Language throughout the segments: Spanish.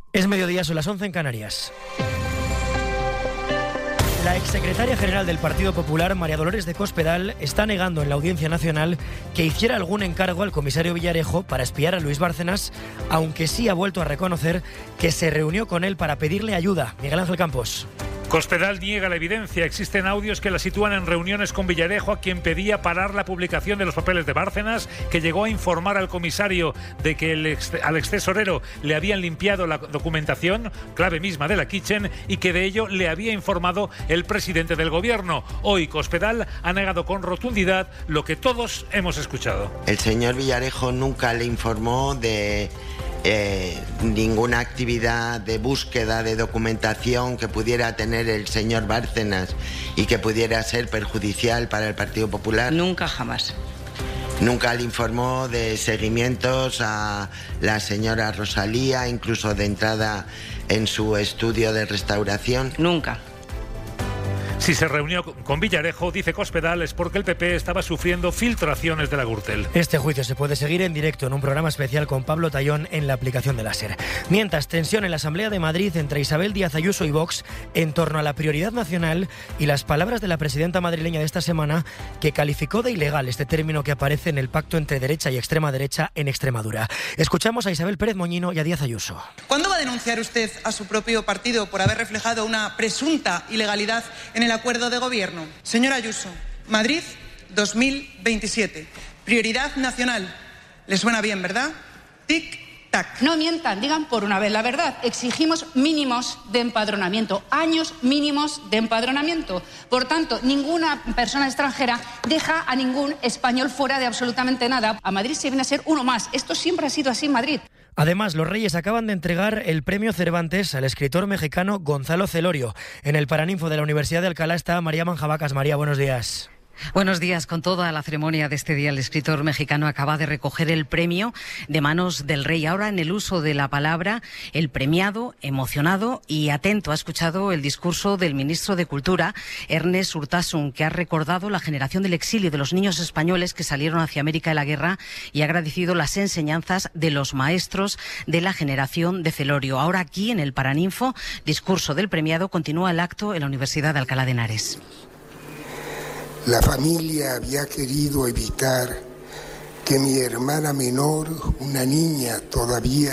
Es mediodía, son las 11 en Canarias. La exsecretaria general del Partido Popular, María Dolores de Cospedal, está negando en la Audiencia Nacional que hiciera algún encargo al comisario Villarejo para espiar a Luis Bárcenas, aunque sí ha vuelto a reconocer que se reunió con él para pedirle ayuda. Miguel Ángel Campos. Cospedal niega la evidencia. Existen audios que la sitúan en reuniones con Villarejo, a quien pedía parar la publicación de los papeles de Bárcenas, que llegó a informar al comisario de que al extesorero le habían limpiado la documentación, clave misma de la Kitchen, y que de ello le había informado el presidente del gobierno. Hoy Cospedal ha negado con rotundidad lo que todos hemos escuchado. El señor Villarejo nunca le informó de ninguna actividad de búsqueda de documentación que pudiera tener el señor Bárcenas y que pudiera ser perjudicial para el Partido Popular. Nunca, jamás. Nunca le informó de seguimientos a la señora Rosalía, incluso de entrada en su estudio de restauración. Nunca. Si se reunió con Villarejo, dice Cospedal, es porque el PP estaba sufriendo filtraciones de la Gürtel. Este juicio se puede seguir en directo en un programa especial con Pablo Tallón en la aplicación de la SER. Mientras, tensión en la Asamblea de Madrid entre Isabel Díaz Ayuso y Vox en torno a la prioridad nacional y las palabras de la presidenta madrileña de esta semana, que calificó de ilegal este término que aparece en el pacto entre derecha y extrema derecha en Extremadura. Escuchamos a Isabel Pérez Moñino y a Díaz Ayuso. ¿Cuándo va a denunciar usted a su propio partido por haber reflejado una presunta ilegalidad en el acuerdo de gobierno? Señora Ayuso, Madrid 2027, prioridad nacional. ¿Le suena bien, verdad? Tic-tac. No mientan, digan por una vez la verdad. Exigimos mínimos de empadronamiento, años mínimos de empadronamiento. Por tanto, ninguna persona extranjera deja a ningún español fuera de absolutamente nada. A Madrid se viene a ser uno más. Esto siempre ha sido así en Madrid. Además, los Reyes acaban de entregar el premio Cervantes al escritor mexicano Gonzalo Celorio. En el Paraninfo de la Universidad de Alcalá está María Manjabacas. María, buenos días. Buenos días. Con toda la ceremonia de este día, el escritor mexicano acaba de recoger el premio de manos del rey. Ahora, en el uso de la palabra, el premiado, emocionado y atento, ha escuchado el discurso del ministro de Cultura, Ernest Urtasun, que ha recordado la generación del exilio de los niños españoles que salieron hacia América en la guerra y ha agradecido las enseñanzas de los maestros de la generación de Celorio. Ahora, aquí, en el Paraninfo, discurso del premiado, continúa el acto en la Universidad de Alcalá de Henares. La familia había querido evitar que mi hermana menor, una niña todavía,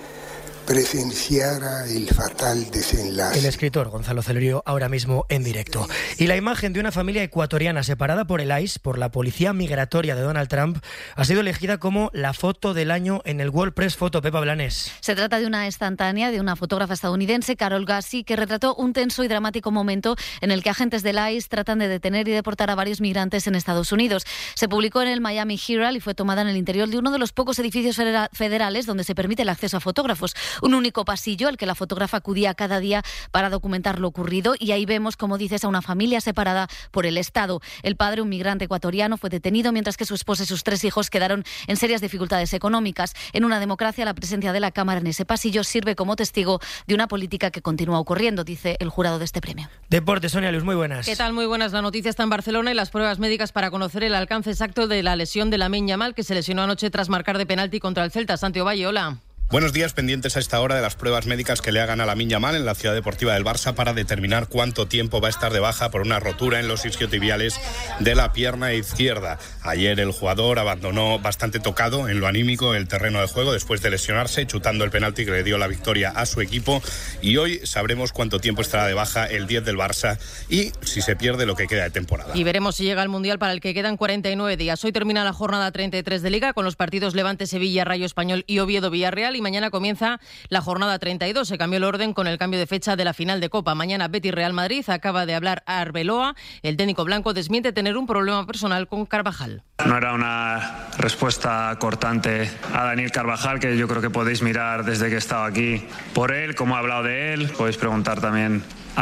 presenciara el fatal desenlace. El escritor Gonzalo Celorio ahora mismo en directo. Y la imagen de una familia ecuatoriana separada por el ICE, por la policía migratoria de Donald Trump, ha sido elegida como la foto del año en el World Press Photo. Pepa Blanes. Se trata de una instantánea de una fotógrafa estadounidense, Carol Gassi, que retrató un tenso y dramático momento en el que agentes del ICE tratan de detener y deportar a varios migrantes en Estados Unidos. Se publicó en el Miami Herald y fue tomada en el interior de uno de los pocos edificios federales donde se permite el acceso a fotógrafos. Un único pasillo al que la fotógrafa acudía cada día para documentar lo ocurrido, y ahí vemos, como dices, a una familia separada por el Estado. El padre, un migrante ecuatoriano, fue detenido, mientras que su esposa y sus 3 hijos quedaron en serias dificultades económicas. En una democracia, la presencia de la Cámara en ese pasillo sirve como testigo de una política que continúa ocurriendo, dice el jurado de este premio. Deportes, Sonia Luz, muy buenas. ¿Qué tal? Muy buenas. La noticia está en Barcelona y las pruebas médicas para conocer el alcance exacto de la lesión de Lamine Yamal, que se lesionó anoche tras marcar de penalti contra el Celta. Santi Ovalle, hola. Buenos días, pendientes a esta hora de las pruebas médicas que le hagan a Lamine Yamal en la Ciudad Deportiva del Barça para determinar cuánto tiempo va a estar de baja por una rotura en los isquiotibiales de la pierna izquierda. Ayer el jugador abandonó bastante tocado en lo anímico el terreno de juego después de lesionarse, chutando el penalti que le dio la victoria a su equipo, y hoy sabremos cuánto tiempo estará de baja el 10 del Barça y si se pierde lo que queda de temporada. Y veremos si llega al Mundial, para el que quedan 49 días. Hoy termina la jornada 33 de Liga con los partidos Levante-Sevilla, Rayo Español y Oviedo-Villarreal, y mañana comienza la jornada 32. Se cambió el orden con el cambio de fecha de la final de Copa. Mañana Betis-Real Madrid. Acaba de hablar Arbeloa. El técnico blanco desmiente tener un problema personal con Carvajal. No era una respuesta cortante a Daniel Carvajal, que yo creo que podéis mirar desde que he estado aquí por él, cómo he hablado de él. Podéis preguntar también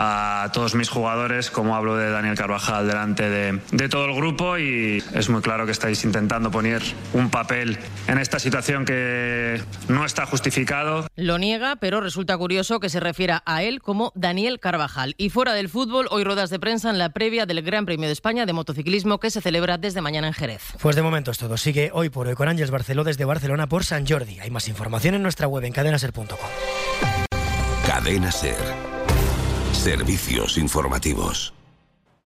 a todos mis jugadores cómo hablo de Daniel Carvajal delante de todo el grupo, y es muy claro que estáis intentando poner un papel en esta situación que no está justificado. Lo niega, pero resulta curioso que se refiera a él como Daniel Carvajal. Y fuera del fútbol, hoy ruedas de prensa en la previa del Gran Premio de España de motociclismo, que se celebra desde mañana en Jerez. Pues de momento es todo. Sigue hoy por hoy con Ángeles Barceló desde Barcelona por Sant Jordi. Hay más información en nuestra web en cadenaser.com. Cadena SER. Servicios informativos.